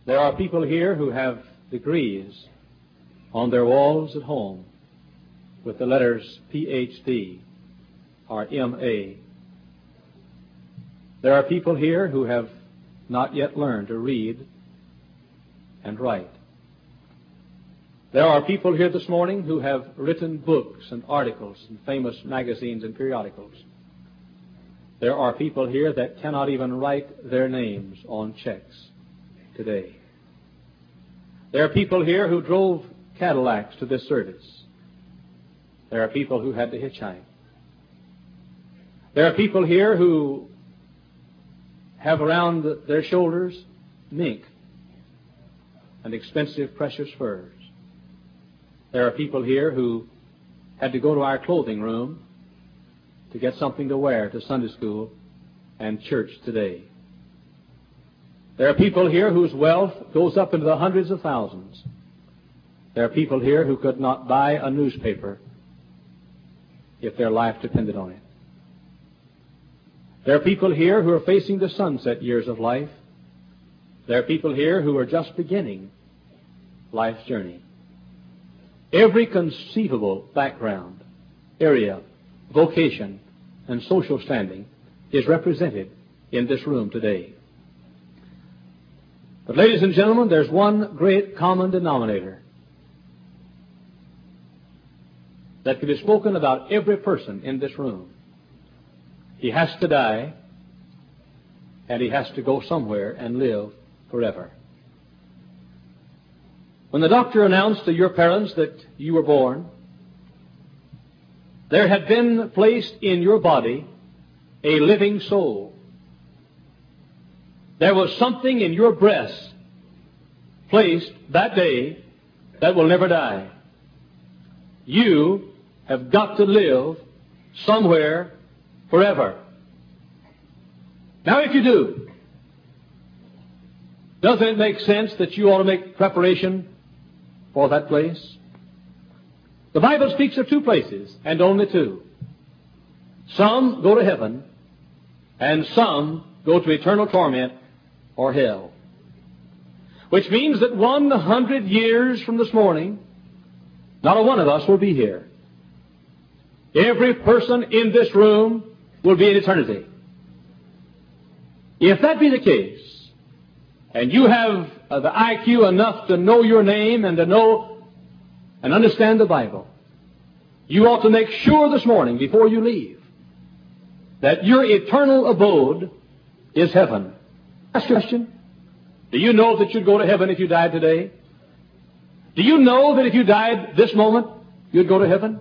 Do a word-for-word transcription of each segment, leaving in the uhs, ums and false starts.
There are people here who have degrees on their walls at home with the letters P H D or M A. There are people here who have not yet learned to read and write. There are people here this morning who have written books and articles in famous magazines and periodicals. There are people here that cannot even write their names on checks today. There are people here who drove Cadillacs to this service. There are people who had to hitchhike. There are people here who have around their shoulders mink and expensive precious furs. There are people here who had to go to our clothing room to get something to wear to Sunday school and church today. There are people here whose wealth goes up into the hundreds of thousands. There are people here who could not buy a newspaper if their life depended on it. There are people here who are facing the sunset years of life. There are people here who are just beginning life's journey. Every conceivable background, area, vocation, and social standing is represented in this room today. But ladies and gentlemen, there's one great common denominator that can be spoken about every person in this room. He has to die, and he has to go somewhere and live forever. When the doctor announced to your parents that you were born, there had been placed in your body a living soul. There was something in your breast placed that day that will never die. You have got to live somewhere forever. Now, if you do, doesn't it make sense that you ought to make preparation for that place? The Bible speaks of two places, and only two. Some go to heaven, and some go to eternal torment or hell. Which means that one hundred years from this morning, not a one of us will be here. Every person in this room will be in eternity. If that be the case, and you have uh, the I Q enough to know your name and to know and understand the Bible, you ought to make sure this morning before you leave that your eternal abode is heaven. Ask a question. Do you know that you'd go to heaven if you died today? Do you know that if you died this moment, you'd go to heaven?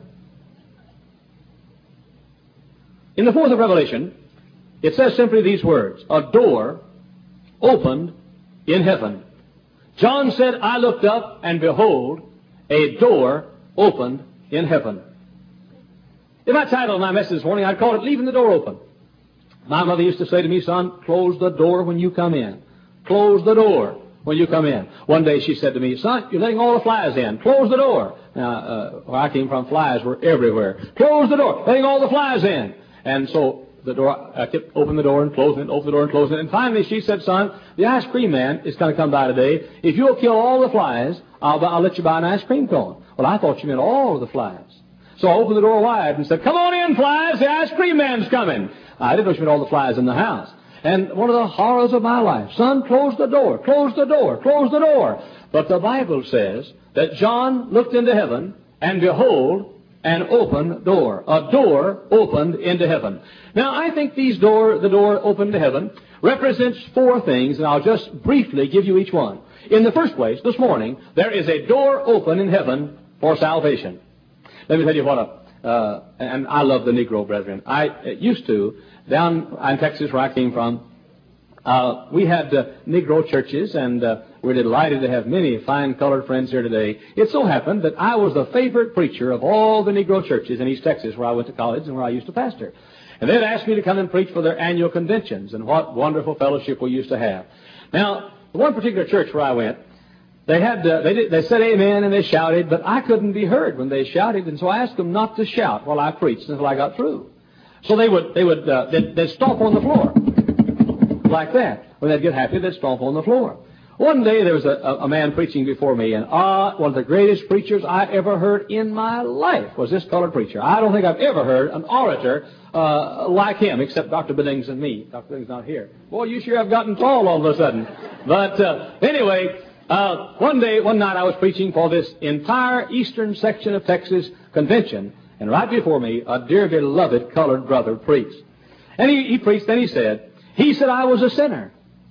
In the fourth of Revelation, it says simply these words, a door opened in heaven. John said, I looked up, and behold, a door opened in heaven. If I titled my message this morning, I'd call it Leaving the Door Open. My mother used to say to me, son, close the door when you come in. Close the door when you come in. One day she said to me, son, you're letting all the flies in. Close the door. Now, uh, where I came from, flies were everywhere. Close the door, letting all the flies in. And so the door, I kept opening the door and closing it, open the door and closing it. And finally she said, son, the ice cream man is going to come by today. If you'll kill all the flies, I'll, I'll let you buy an ice cream cone. Well, I thought you meant all of the flies. So I opened the door wide and said, come on in, flies, the ice cream man's coming. I didn't know she meant all the flies in the house. And one of the horrors of my life, son, close the door, close the door, close the door. But the Bible says that John looked into heaven, and behold, an open door. A door opened into heaven. Now, I think these door, the door opened to heaven represents four things, and I'll just briefly give you each one. In the first place, this morning, there is a door open in heaven for salvation. Let me tell you what a, uh, and I love the Negro brethren. I used to, down in Texas where I came from, uh, we had uh, Negro churches, and uh, we're delighted to have many fine colored friends here today. It so happened that I was the favorite preacher of all the Negro churches in East Texas where I went to college and where I used to pastor. And they'd asked me to come and preach for their annual conventions, and what wonderful fellowship we used to have. Now, one particular church where I went, They had uh, they did, they said amen and they shouted, but I couldn't be heard when they shouted, and so I asked them not to shout while I preached until I got through. So they would they would uh, they'd, they'd stomp on the floor like that. When they'd get happy, they'd stomp on the floor. One day there was a, a, a man preaching before me, and uh, one of the greatest preachers I ever heard in my life was this colored preacher. I don't think I've ever heard an orator uh, like him, except Doctor Billings and me. Doctor Billings not here. Boy, you sure have gotten tall all of a sudden. But uh, anyway, uh, one day, one night I was preaching for this entire eastern section of Texas convention, and right before me, a dear beloved colored brother preached. And he, he preached, and he said, he said, I was a sinner.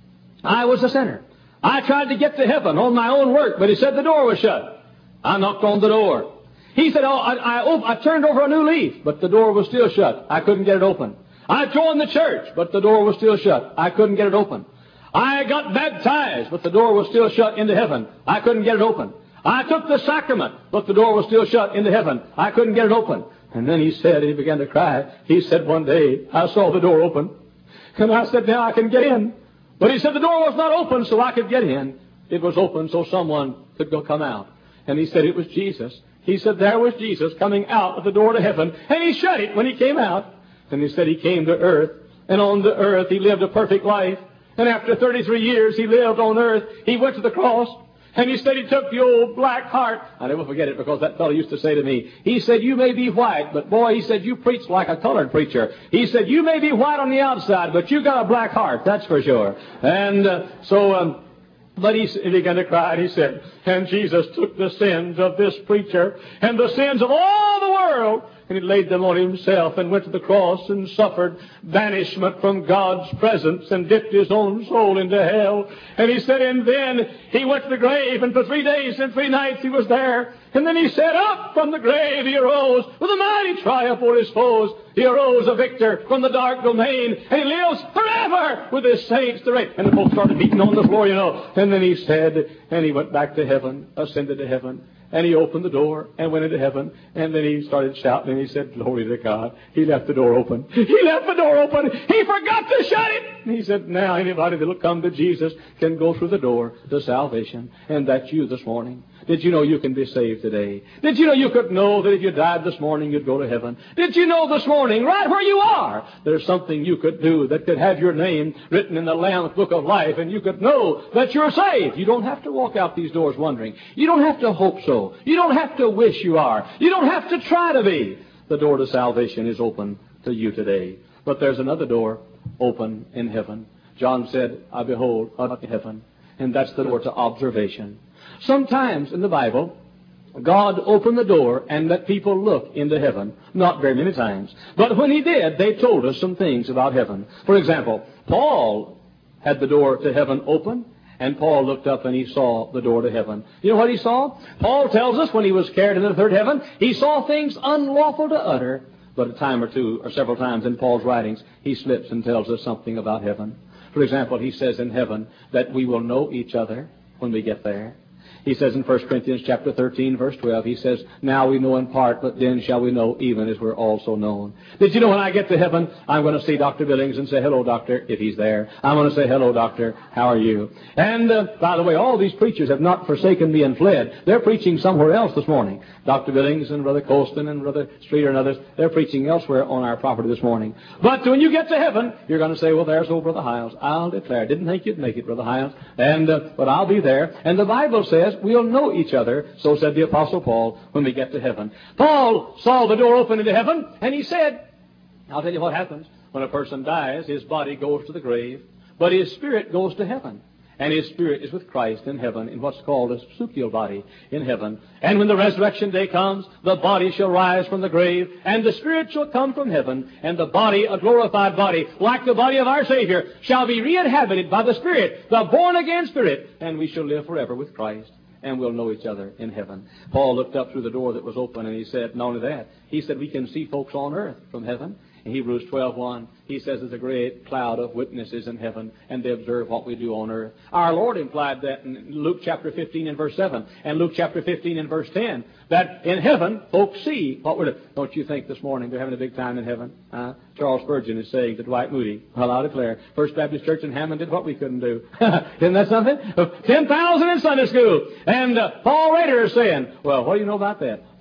I was a sinner. I tried to get to heaven on my own work, but he said the door was shut. I knocked on the door. He said, oh, I, I, op- I turned over a new leaf, but the door was still shut. I couldn't get it open. I joined the church, but the door was still shut. I couldn't get it open. I got baptized, but the door was still shut into heaven. I couldn't get it open. I took the sacrament, but the door was still shut into heaven. I couldn't get it open. And then he said, and he began to cry, he said, one day I saw the door open, and I said, now I can get in. But he said the door was not open so I could get in. It was open so someone could go come out. And he said it was Jesus. He said there was Jesus coming out of the door to heaven, and he shut it when he came out. And he said he came to earth, and on the earth he lived a perfect life. And after thirty-three years he lived on earth, he went to the cross. And he said he took the old black heart. I never forget it because that fellow used to say to me, he said, you may be white, but boy, he said, you preach like a colored preacher. He said, you may be white on the outside, but you got a black heart, that's for sure. And uh, so, um, but he, he began to cry, and he said, and Jesus took the sins of this preacher and the sins of all the world, and he laid them on himself and went to the cross and suffered banishment from God's presence and dipped his own soul into hell. And he said, and then he went to the grave, and for three days and three nights he was there. And then he said, up from the grave he arose with a mighty triumph over his foes. He arose a victor from the dark domain, and he lives forever with his saints to reign. And the folks started beating on the floor, you know. And then he said, and he went back to heaven, ascended to heaven. And he opened the door and went into heaven. And then he started shouting, and he said, glory to God. He left the door open. He left the door open. He forgot to shut it. And he said, now anybody that will come to Jesus can go through the door to salvation. And that's you this morning. Did you know you can be saved today? Did you know you could know that if you died this morning, you'd go to heaven? Did you know this morning, right where you are, there's something you could do that could have your name written in the Lamb's Book of Life, and you could know that you're saved? You don't have to walk out these doors wondering. You don't have to hope so. You don't have to wish you are. You don't have to try to be. The door to salvation is open to you today. But there's another door open in heaven. John said, I behold a heaven. And that's the door to observation. Sometimes in the Bible, God opened the door and let people look into heaven. Not very many times. But when he did, they told us some things about heaven. For example, Paul had the door to heaven open, and Paul looked up and he saw the door to heaven. You know what he saw? Paul tells us when he was carried into the third heaven, he saw things unlawful to utter. But a time or two, or several times in Paul's writings, he slips and tells us something about heaven. For example, he says in heaven that we will know each other when we get there. He says in First Corinthians chapter thirteen, verse twelve, he says, now we know in part, but then shall we know even as we're also known. Did you know when I get to heaven, I'm going to see Doctor Billings and say, hello, doctor, if he's there. I'm going to say, hello, doctor, how are you? And, uh, by the way, all these preachers have not forsaken me and fled. They're preaching somewhere else this morning. Doctor Billings and Brother Colston and Brother Streeter and others, they're preaching elsewhere on our property this morning. But when you get to heaven, you're going to say, well, there's old Brother Hiles. I'll declare. Didn't think you'd make it, Brother Hiles. And, uh, but I'll be there. And the Bible says we'll know each other, so said the Apostle Paul, when we get to heaven. Paul saw the door open into heaven, and he said, I'll tell you what happens. When a person dies, his body goes to the grave, but his spirit goes to heaven. And his spirit is with Christ in heaven in what's called a substitute body in heaven. And when the resurrection day comes, the body shall rise from the grave, and the spirit shall come from heaven, and the body, a glorified body, like the body of our Savior, shall be re-inhabited by the Spirit, the born-again Spirit, and we shall live forever with Christ. And we'll know each other in heaven. Paul looked up through the door that was open, and he said, not only that, he said we can see folks on earth from heaven. In Hebrews twelve one, he says there's a great cloud of witnesses in heaven, and they observe what we do on earth. Our Lord implied that in Luke chapter fifteen and verse seven, and Luke chapter fifteen and verse ten, that in heaven, folks see what we're doing. Don't you think this morning they're having a big time in heaven? Uh, Charles Spurgeon is saying to Dwight Moody, well, I declare, First Baptist Church in Hammond did what we couldn't do. Isn't that something? ten thousand in Sunday school. And uh, Paul Rader is saying, well, what do you know about that?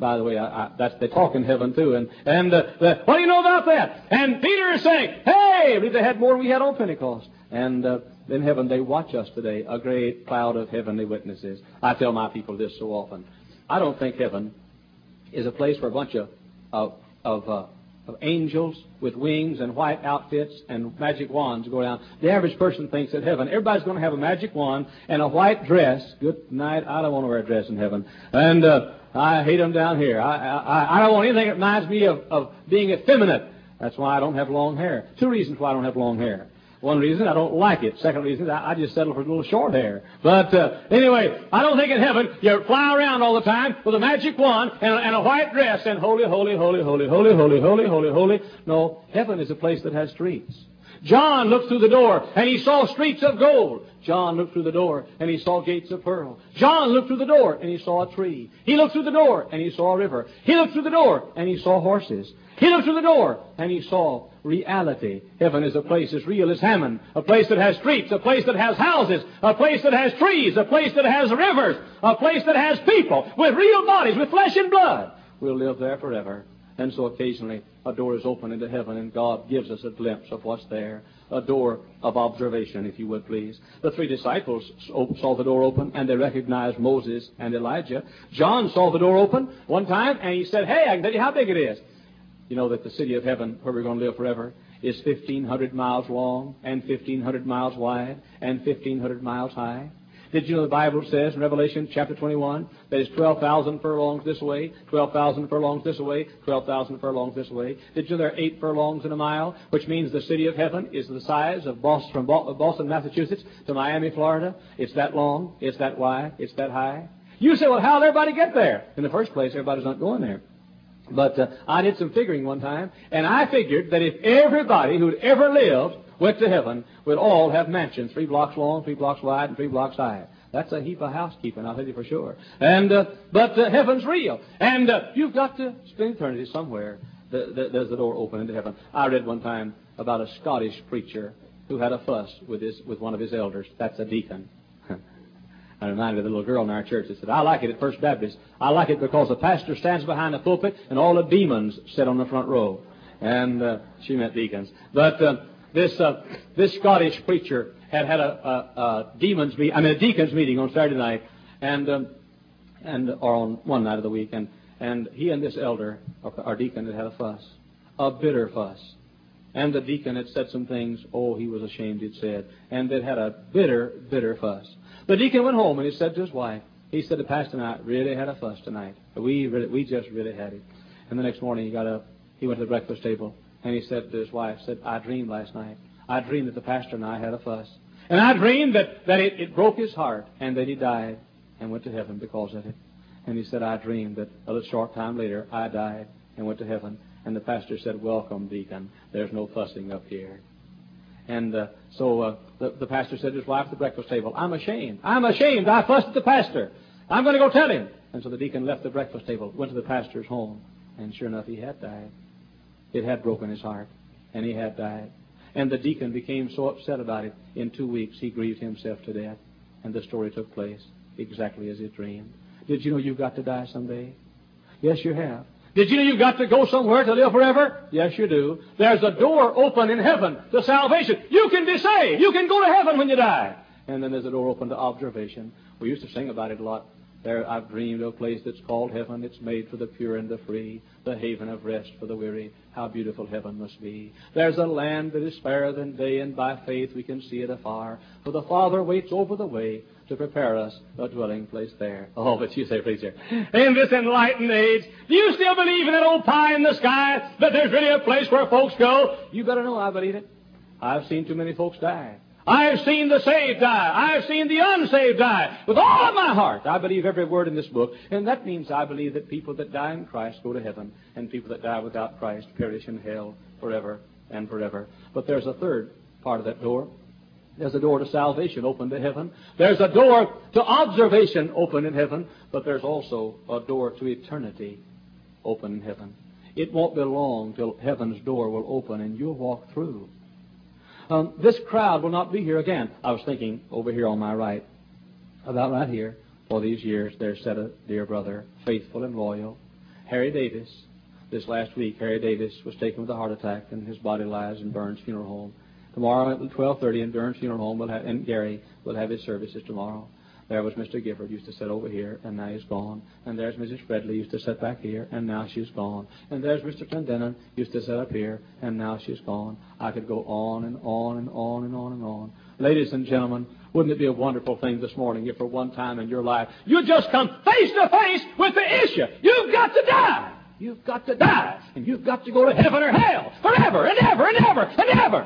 By the way, I, I, that's they talk in heaven too. And and uh, the, what do you know about that? And Peter is saying, "Hey, they had more than we had on Pentecost." And uh, in heaven, they watch us today, a great cloud of heavenly witnesses. I tell my people this so often: I don't think heaven is a place where a bunch of of of, uh, of angels with wings and white outfits and magic wands go down. The average person thinks that heaven, everybody's going to have a magic wand and a white dress. Good night. I don't want to wear a dress in heaven. And uh, I hate them down here. I, I, I don't want anything that reminds me of, of being effeminate. That's why I don't have long hair. Two reasons why I don't have long hair. One reason, I don't like it. Second reason, I, I just settle for a little short hair. But uh, anyway, I don't think in heaven you fly around all the time with a magic wand and a, and a white dress and holy, holy, holy, holy, holy, holy, holy, holy, holy. No, heaven is a place that has streets. John looked through the door and he saw streets of gold. John looked through the door and he saw gates of pearl. John looked through the door and he saw a tree. He looked through the door and he saw a river. He looked through the door and he saw horses. He looked through the door and he saw reality. Heaven is a place as real as Hammond, a place that has streets, a place that has houses, a place that has trees, a place that has rivers, a place that has people with real bodies, with flesh and blood. We'll live there forever. And so occasionally a door is opened into heaven and God gives us a glimpse of what's there. A door of observation, if you would please. The three disciples saw the door open and they recognized Moses and Elijah. John saw the door open one time and he said, "Hey, I can tell you how big it is." You know that the city of heaven, where we're going to live forever, is fifteen hundred miles long and fifteen hundred miles wide and fifteen hundred miles high. Did you know the Bible says in Revelation chapter twenty-one that it's twelve thousand furlongs this way, twelve thousand furlongs this way, twelve thousand furlongs this way? Did you know there are eight furlongs in a mile, which means the city of heaven is the size of Boston, from Boston, Massachusetts to Miami, Florida? It's that long, it's that wide, it's that high. You say, well, how did everybody get there? In the first place, everybody's not going there. But uh, I did some figuring one time, and I figured that if everybody who'd ever lived went to heaven, we'd all have mansions, three blocks long, three blocks wide, and three blocks high. That's a heap of housekeeping, I'll tell you for sure. And uh, But uh, heaven's real. And uh, you've got to spend eternity somewhere. The, the, there's the door open into heaven. I read one time about a Scottish preacher who had a fuss with his with one of his elders. That's a deacon. I reminded of the little girl in our church that said, "I like it at First Baptist. I like it because the pastor stands behind the pulpit and all the demons sit on the front row." And uh, she meant deacons. But uh, this uh, this Scottish preacher had had a, a, a demons meet, I mean a deacons meeting on Saturday night, and um, and or on one night of the week, and and he and this elder, our deacon, had had a fuss, a bitter fuss. And the deacon had said some things, oh, he was ashamed, he'd said, and they'd had a bitter, bitter fuss. The deacon went home and he said to his wife, he said, "The pastor and I really had a fuss tonight. We really, we just really had it." And the next morning he got up, he went to the breakfast table, and he said to his wife, said, "I dreamed last night. I dreamed that the pastor and I had a fuss. And I dreamed that, that it, it broke his heart and that he died and went to heaven because of it." And he said, "I dreamed that a little short time later I died and went to heaven." And the pastor said, "Welcome, deacon. There's no fussing up here." And uh, so uh, the, the pastor said to his wife at the breakfast table, "I'm ashamed. I'm ashamed. I fussed at the pastor. I'm going to go tell him." And so the deacon left the breakfast table, went to the pastor's home, and sure enough, he had died. It had broken his heart, and he had died. And the deacon became so upset about it, in two weeks he grieved himself to death. And the story took place exactly as he dreamed. Did you know you've got to die someday? Yes, you have. Did you know you've got to go somewhere to live forever? Yes, you do. There's a door open in heaven to salvation. You can be saved. You can go to heaven when you die. And then there's a door open to observation. We used to sing about it a lot. There, I've dreamed of a place that's called heaven. It's made for the pure and the free, the haven of rest for the weary. How beautiful heaven must be. There's a land that is fairer than day, and by faith we can see it afar. For the Father waits over the way to prepare us a dwelling place there. Oh, but you say, preacher, in this enlightened age, do you still believe in that old pie in the sky, that there's really a place where folks go? You better know I believe it. I've seen too many folks die. I've seen the saved die. I've seen the unsaved die. With all of my heart, I believe every word in this book. And that means I believe that people that die in Christ go to heaven, and people that die without Christ perish in hell forever and forever. But there's a third part of that door. There's a door to salvation open to heaven. There's a door to observation open in heaven. But there's also a door to eternity open in heaven. It won't be long till heaven's door will open and you'll walk through. Um, this crowd will not be here again. I was thinking over here on my right, about right here, for these years there sat a dear brother, faithful and loyal. Harry Davis. This last week, Harry Davis was taken with a heart attack, and his body lies in Burns Funeral Home. Tomorrow at twelve thirty in Burns Funeral Home, we'll have, and Gary will have his services tomorrow. There was Mister Gifford, used to sit over here, and now he's gone. And there's Missus Fredley, used to sit back here, and now she's gone. And there's Mister Clendenin, used to sit up here, and now she's gone. I could go on and on and on and on and on. Ladies and gentlemen, wouldn't it be a wonderful thing this morning if for one time in your life you just come face to face with the issue? You've got to die. You've got to die. And you've got to go to heaven or hell forever and ever and ever and ever.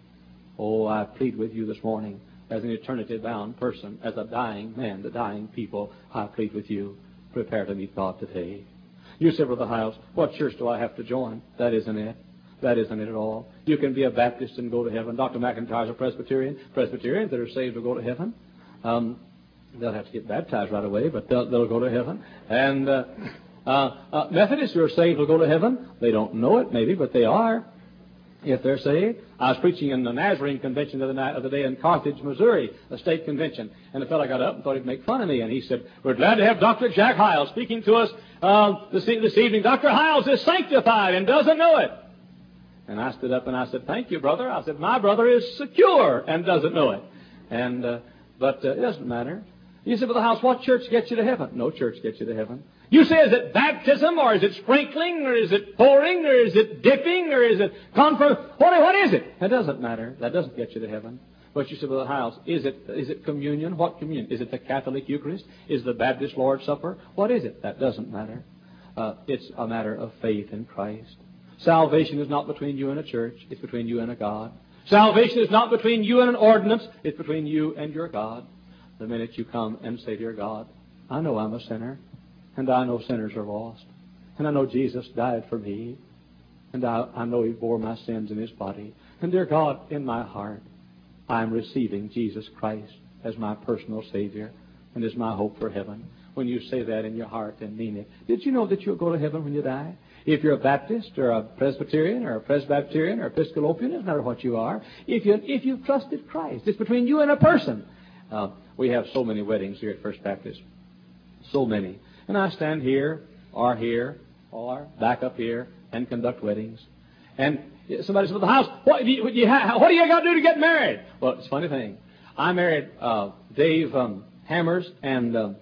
Oh, I plead with you this morning as an eternity-bound person, as a dying man, the dying people, I plead with you, prepare to meet God today. You say, Brother Hiles, what church do I have to join? That isn't it. That isn't it at all. You can be a Baptist and go to heaven. Doctor McIntyre's a Presbyterian. Presbyterians that are saved will go to heaven. Um, they'll have to get baptized right away, but they'll, they'll go to heaven. And uh, uh, uh, Methodists who are saved will go to heaven. They don't know it, maybe, but they are, if they're saved. I was preaching in the Nazarene convention the other night, other day in Carthage, Missouri, a state convention. And the fellow got up and thought he'd make fun of me. And he said, we're glad to have Doctor Jack Hiles speaking to us uh, this, this evening. Doctor Hiles is sanctified and doesn't know it. And I stood up and I said, thank you, brother. I said, my brother is secure and doesn't know it. And uh, But uh, it doesn't matter. You say, Brother Hiles, what church gets you to heaven? No church gets you to heaven. You say, is it baptism, or is it sprinkling, or is it pouring, or is it dipping, or is it confirm? What, what is it? That doesn't matter. That doesn't get you to heaven. But you say, Brother Hiles, is it, is it communion? What communion? Is it the Catholic Eucharist? Is it the Baptist Lord's Supper? What is it? That doesn't matter. Uh, it's a matter of faith in Christ. Salvation is not between you and a church. It's between you and a God. Salvation is not between you and an ordinance. It's between you and your God. The minute you come and say, dear God, I know I'm a sinner, and I know sinners are lost, and I know Jesus died for me, and I, I know He bore my sins in His body. And dear God, in my heart, I'm receiving Jesus Christ as my personal Savior and as my hope for heaven. When you say that in your heart and mean it, did you know that you'll go to heaven when you die? If you're a Baptist or a Presbyterian or a Presbyterian or Episcopalian, it doesn't matter what you are. If, you, if you've trusted Christ, it's between you and a person. Uh, we have so many weddings here at First Baptist. So many. And I stand here or here or back up here and conduct weddings. And somebody says, well, the house, what do you, what do you, what do you got to do to get married? Well, it's a funny thing. I married uh, Dave um, Hammers and, uh,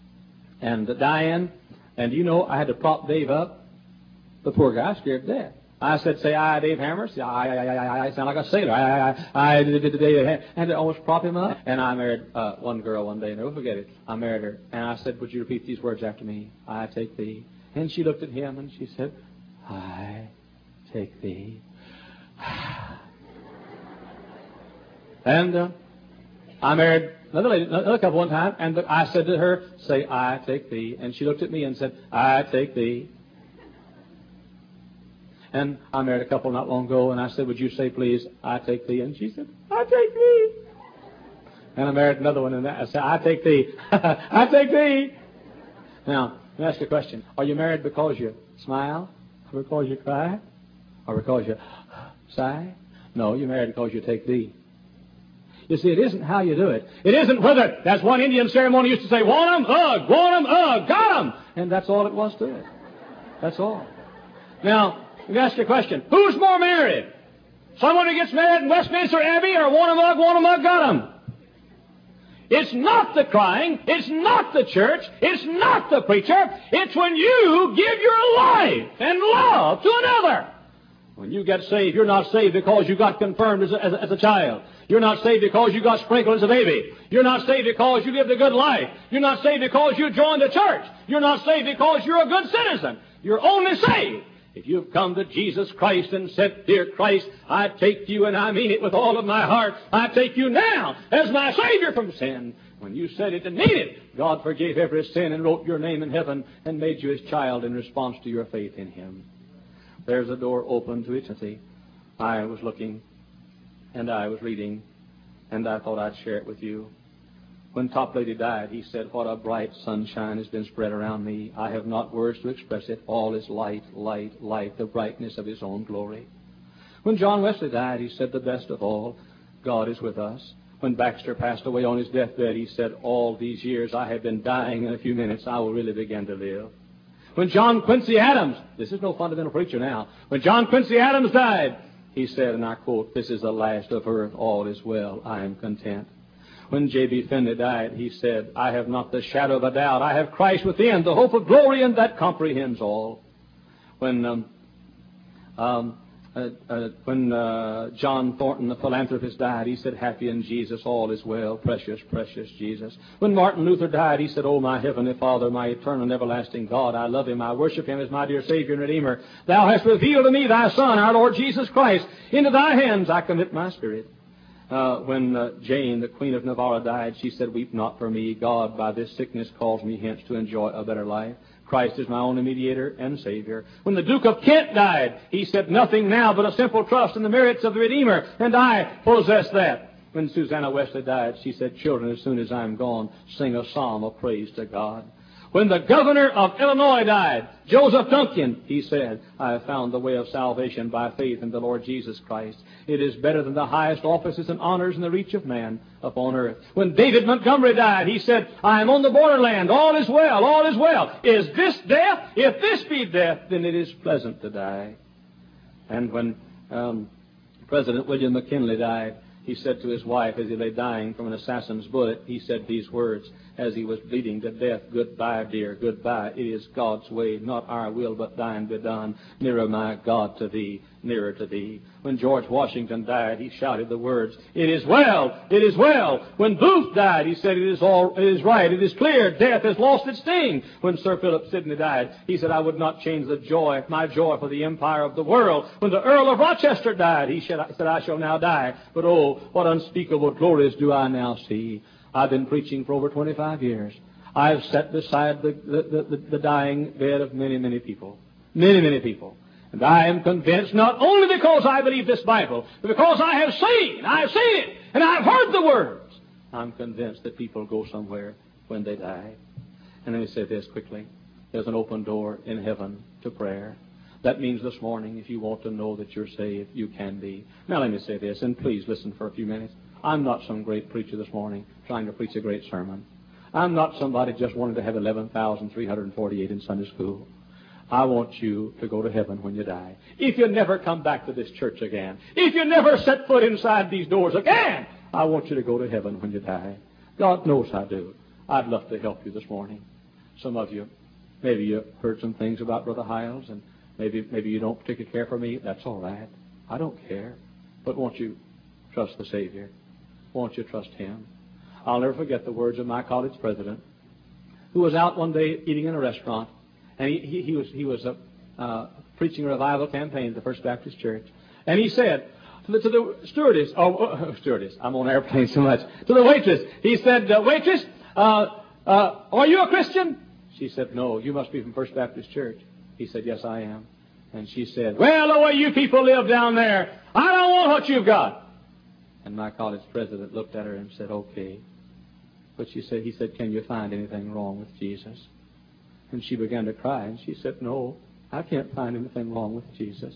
and Diane. And you know, I had to prop Dave up. The poor guy scared to death. I said, say I, Dave Hammers. I, I, I, I, I sound like a sailor. I, I, I, I did the Dave Hammers. I had to almost prop him up. And I married uh, one girl one day, and never forget it. I married her. And I said, would you repeat these words after me? I take thee. And she looked at him, and she said, I take thee. And uh, I married another lady, another couple one time, and I said to her, say, I take thee. And she looked at me and said, I take thee. And I married a couple not long ago, and I said, would you say, please, I take thee? And she said, I take thee. And I married another one, and I said, I take thee. I take thee. Now, let me ask you a question. Are you married because you smile, or because you cry, or because you sigh? No, you're married because you take thee. You see, it isn't how you do it. It isn't whether, that's one Indian ceremony used to say, want 'em, ugh, want 'em, ugh, got 'em. And that's all it was to it. That's all. Now, let me ask you a question. Who's more married? Someone who gets married in Westminster Abbey, or want 'em, ugh, want 'em, ugh, got 'em? It's not the crying. It's not the church. It's not the preacher. It's when you give your life and love to another. When you get saved, you're not saved because you got confirmed as a, as a, as a child. You're not saved because you got sprinkled as a baby. You're not saved because you lived a good life. You're not saved because you joined the church. You're not saved because you're a good citizen. You're only saved if you've come to Jesus Christ and said, dear Christ, I take you, and I mean it with all of my heart. I take you now as my Savior from sin. When you said it and mean it, God forgave every sin and wrote your name in heaven and made you His child in response to your faith in Him. There's a door open to eternity. I was looking, and I was reading, and I thought I'd share it with you. When Toplady died, he said, what a bright sunshine has been spread around me. I have not words to express it. All is light, light, light, the brightness of His own glory. When John Wesley died, he said, the best of all, God is with us. When Baxter passed away on his deathbed, he said, all these years I have been dying. In a few minutes I will really begin to live. When John Quincy Adams, this is no fundamental preacher now, when John Quincy Adams died, he said, and I quote, "This is the last of earth, all is well, I am content." When J B Finley died, he said, "I have not the shadow of a doubt. I have Christ within, the hope of glory, and that comprehends all." When um, um, uh, uh, when uh, John Thornton, the philanthropist, died, he said, "Happy in Jesus, all is well, precious, precious Jesus." When Martin Luther died, he said, "O my heavenly Father, my eternal and everlasting God, I love Him, I worship Him as my dear Savior and Redeemer. Thou hast revealed to me Thy Son, our Lord Jesus Christ. Into Thy hands I commit my spirit." Uh, when uh, Jane, the Queen of Navarre, died, she said, "Weep not for me. God by this sickness calls me hence to enjoy a better life. Christ is my only mediator and Savior." When the Duke of Kent died, he said, "Nothing now but a simple trust in the merits of the Redeemer, and I possess that." When Susanna Wesley died, she said, "Children, as soon as I am gone, sing a psalm of praise to God." When the governor of Illinois died, Joseph Duncan, he said, "I have found the way of salvation by faith in the Lord Jesus Christ. It is better than the highest offices and honors in the reach of man upon earth." When David Montgomery died, he said, "I am on the borderland. All is well, all is well. Is this death? If this be death, then it is pleasant to die." And when um, President William McKinley died, he said to his wife as he lay dying from an assassin's bullet, he said these words as he was bleeding to death, "Goodbye, dear, goodbye. It is God's way, not our will, but thine be done. Nearer, my God, to thee, nearer to thee." When George Washington died, he shouted the words, "It is well, it is well." When Booth died, he said, "It is all, it is right, it is clear. Death has lost its sting." When Sir Philip Sidney died, he said, "I would not change the joy, my joy for the empire of the world." When the Earl of Rochester died, he said, "I shall now die, but oh, what unspeakable glories do I now see." I've been preaching for over twenty-five years. I've sat beside the, the, the, the dying bed of many, many people. Many, many people. And I am convinced, not only because I believe this Bible, but because I have seen, I have seen it, and I've heard the words. I'm convinced that people go somewhere when they die. And let me say this quickly. There's an open door in heaven to prayer. That means this morning, if you want to know that you're saved, you can be. Now let me say this, and please listen for a few minutes. I'm not some great preacher this morning trying to preach a great sermon. I'm not somebody just wanting to have eleven thousand three hundred forty-eight in Sunday school. I want you to go to heaven when you die. If you never come back to this church again, if you never set foot inside these doors again, I want you to go to heaven when you die. God knows I do. I'd love to help you this morning. Some of you, maybe you heard some things about Brother Hiles, and maybe maybe you don't particularly care for me. That's all right. I don't care. But won't you trust the Savior? Won't you trust Him? I'll never forget the words of my college president, who was out one day eating in a restaurant, and he, he, he was he was uh, uh, preaching a revival campaign at the First Baptist Church, and he said to the, to the stewardess, oh, uh, stewardess, I'm on airplanes so much, to the waitress, he said, uh, "Waitress, uh, uh, are you a Christian?" She said, "No, you must be from First Baptist Church." He said, "Yes, I am." And she said, "Well, the way you people live down there, I don't want what you've got." And my college president looked at her and said, "Okay." But she said, he said, "Can you find anything wrong with Jesus?" And she began to cry, and she said, "No, I can't find anything wrong with Jesus."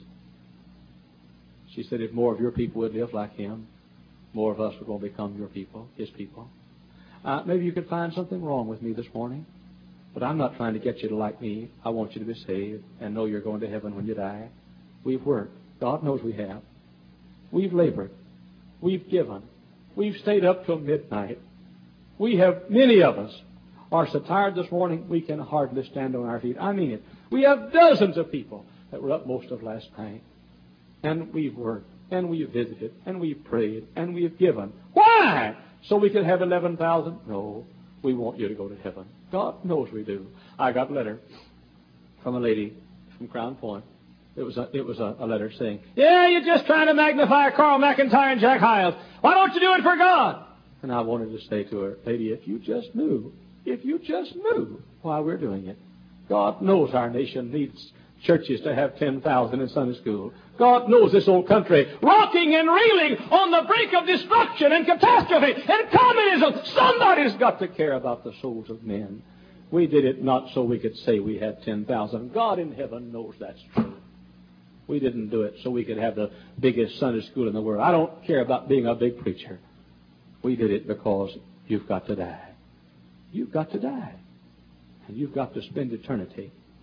She said, "If more of your people would live like Him, more of us would all become your people, His people. Uh, maybe you could find something wrong with me this morning, but I'm not trying to get you to like me. I want you to be saved and know you're going to heaven when you die." We've worked. God knows we have. We've labored. We've given. We've stayed up till midnight. We have, many of us, are so tired this morning we can hardly stand on our feet. I mean it. We have dozens of people that were up most of last night. And we've worked, and we've visited, and we've prayed, and we've given. Why? So we could have eleven thousand? No. We want you to go to heaven. God knows we do. I got a letter from a lady from Crown Point. It was a, it was a, a letter saying, "Yeah, you're just trying to magnify Carl McIntyre and Jack Hiles. Why don't you do it for God?" And I wanted to say to her, "Lady, if you just knew, if you just knew why we're doing it. God knows our nation needs churches to have ten thousand in Sunday school. God knows this old country rocking and reeling on the brink of destruction and catastrophe and communism. Somebody's got to care about the souls of men. We did it not so we could say we had ten thousand. God in heaven knows that's true. We didn't do it so we could have the biggest Sunday school in the world. I don't care about being a big preacher. We did it because you've got to die. You've got to die. And you've got to spend eternity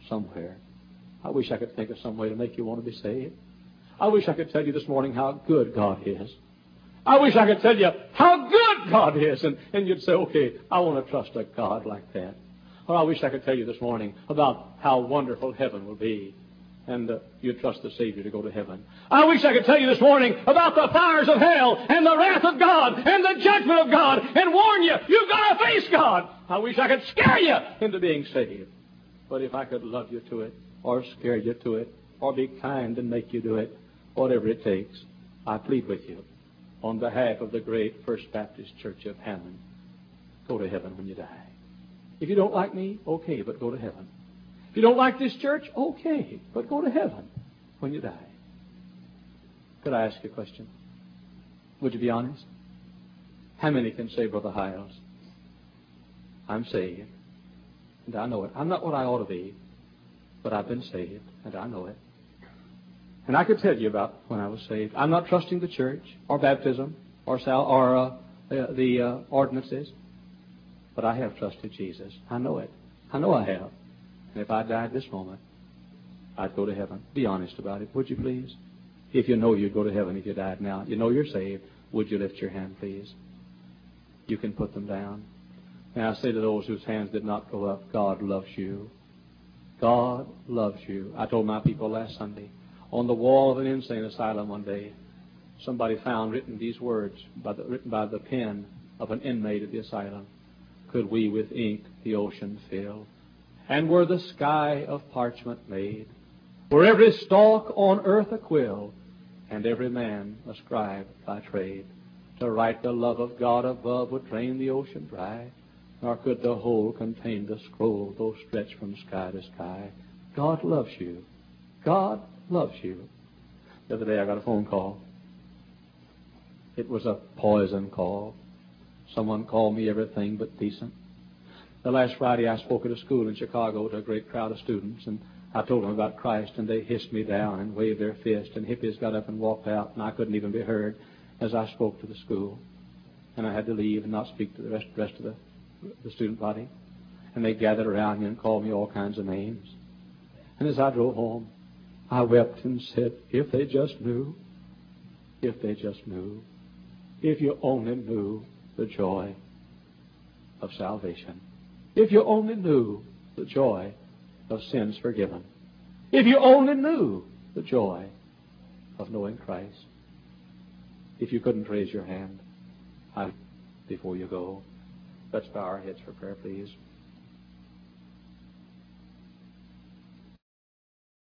somewhere. I wish I could think of some way to make you want to be saved. I wish I could tell you this morning how good God is. I wish I could tell you how good God is, and, and you'd say, okay, I want to trust a God like that. Or I wish I could tell you this morning about how wonderful heaven will be, and uh, you'd trust the Savior to go to heaven. I wish I could tell you this morning about the fires of hell and the wrath of God and the judgment of God and warn you, you've got to face God. I wish I could scare you into being saved. But if I could love you to it, or scare you to it, or be kind and make you do it, whatever it takes, I plead with you on behalf of the great First Baptist Church of Hammond, go to heaven when you die. If you don't like me, okay, but go to heaven. If you don't like this church, okay, but go to heaven when you die. Could I ask you a question? Would you be honest? How many can say, Brother Hiles, I'm saved, and I know it. I'm not what I ought to be, but I've been saved, and I know it. And I could tell you about when I was saved. I'm not trusting the church, or baptism, or, sal- or uh, the, the uh, ordinances, but I have trusted Jesus. I know it. I know I have. And if I died this moment, I'd go to heaven. Be honest about it, would you please? If you know you'd go to heaven if you died now, you know you're saved, would you lift your hand, please? You can put them down. And I say to those whose hands did not go up, God loves you. God loves you. I told my people last Sunday, on the wall of an insane asylum one day, somebody found written these words, by the, written by the pen of an inmate of the asylum. Could we with ink the ocean fill, and were the sky of parchment made, were every stalk on earth a quill, and every man a scribe by trade, to write the love of God above would drain the ocean dry, nor could the whole contain the scroll, though stretched from sky to sky. God loves you. God loves you. The other day I got a phone call. It was a poison call. Someone called me everything but decent. The last Friday I spoke at a school in Chicago to a great crowd of students, and I told them about Christ, and they hissed me down and waved their fist, and hippies got up and walked out, and I couldn't even be heard as I spoke to the school. And I had to leave and not speak to the rest, rest of the, the student body. And they gathered around me and called me all kinds of names. And as I drove home, I wept and said, if they just knew, if they just knew, if you only knew the joy of salvation. If you only knew the joy of sins forgiven. If you only knew the joy of knowing Christ. If you couldn't raise your hand I, before you go, let's bow our heads for prayer, please.